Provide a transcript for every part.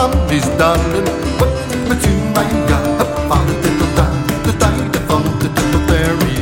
mommy's darling. What between my God, father little die, the die, the fun, the little dairy.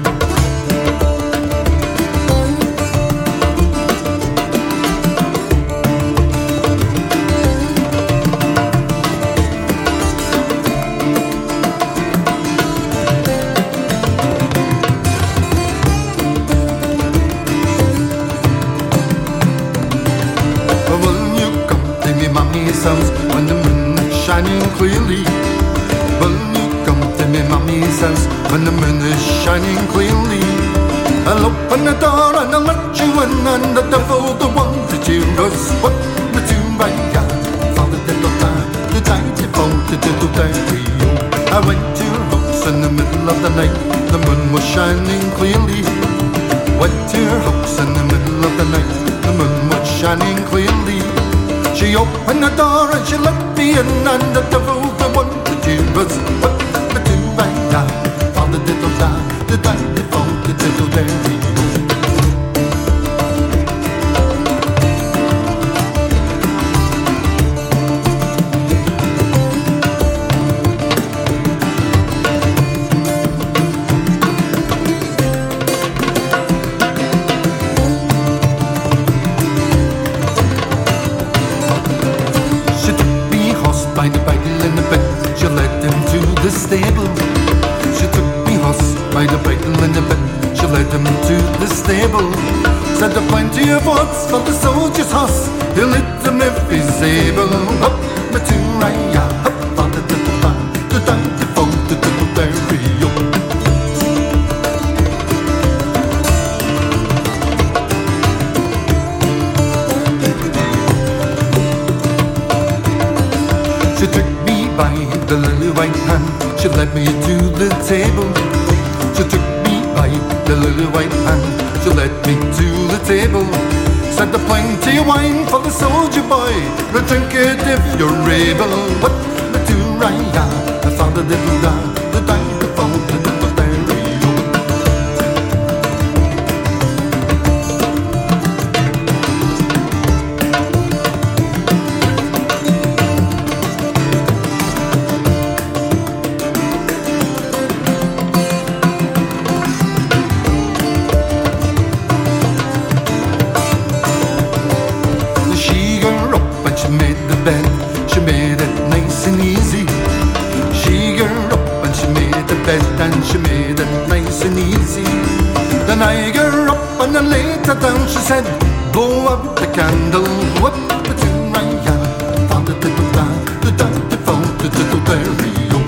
Mommy's house when the moon is shining clearly. Will you come to me, mommy's house when the moon is shining clearly? I'll open the door and I'll let you in, and the devil, the one to cheer us. What the tune by ya? Father little die, the die, the phone, the little diary. I went to your house in the middle of the night. The moon was shining clearly. Went to your house in the middle of the night. The moon was shining clearly. She opened the door and she let me in, and the devil, the one to cheer us. What the two right now? Found the little die, the die, the phone, the little dairy. By the bridle in the bed, she led him to the stable. She took me horse by the bridle in the bed, she led him to the stable. Said the plenty of oats for the soldier's horse, he'll hit him if he's able. Up the two raya, up on the little bar, the down the phone, the little dairy. She took me by the lily white hand, she led me to the table. She took me by the lily white hand, she led me to the table. Said the plenty of wine for the soldier boy, but drink it if you're able. What the two raya, I found a little da, the die, the phone, the little dairy. She made it nice and easy. She got up and she made the bed, and she made it nice and easy. Then I got up and then laid her down. She said, blow out the candle, whoop the tune right ya. Found the little da, the phone, the little dairy.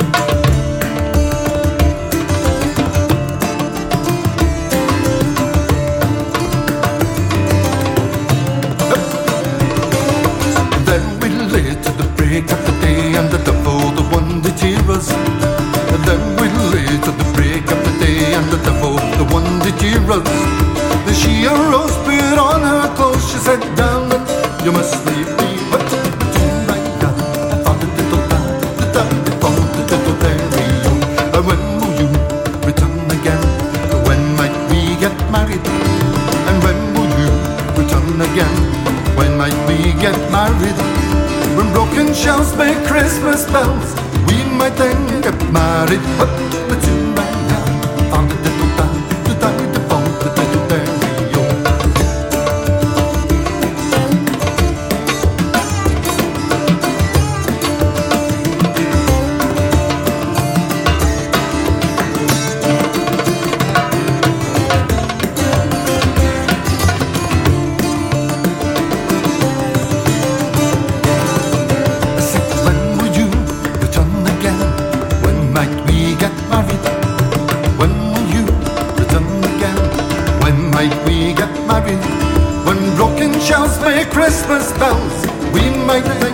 Break up the day and the devil, the one to cheer us. And then we lay to the break up the day and the devil, the one to cheer us. Then she arose, put on her clothes. She said, darling, you must leave me. But tonight I found the little da, the phone, the little dairy. And when will you return again? When might we get married? And when will you return again? When might we get married? When broken shells make Christmas bells, we might then get married. But tonight I found a little time to die the phone, the little dairy. We get married when broken shells make Christmas bells. We might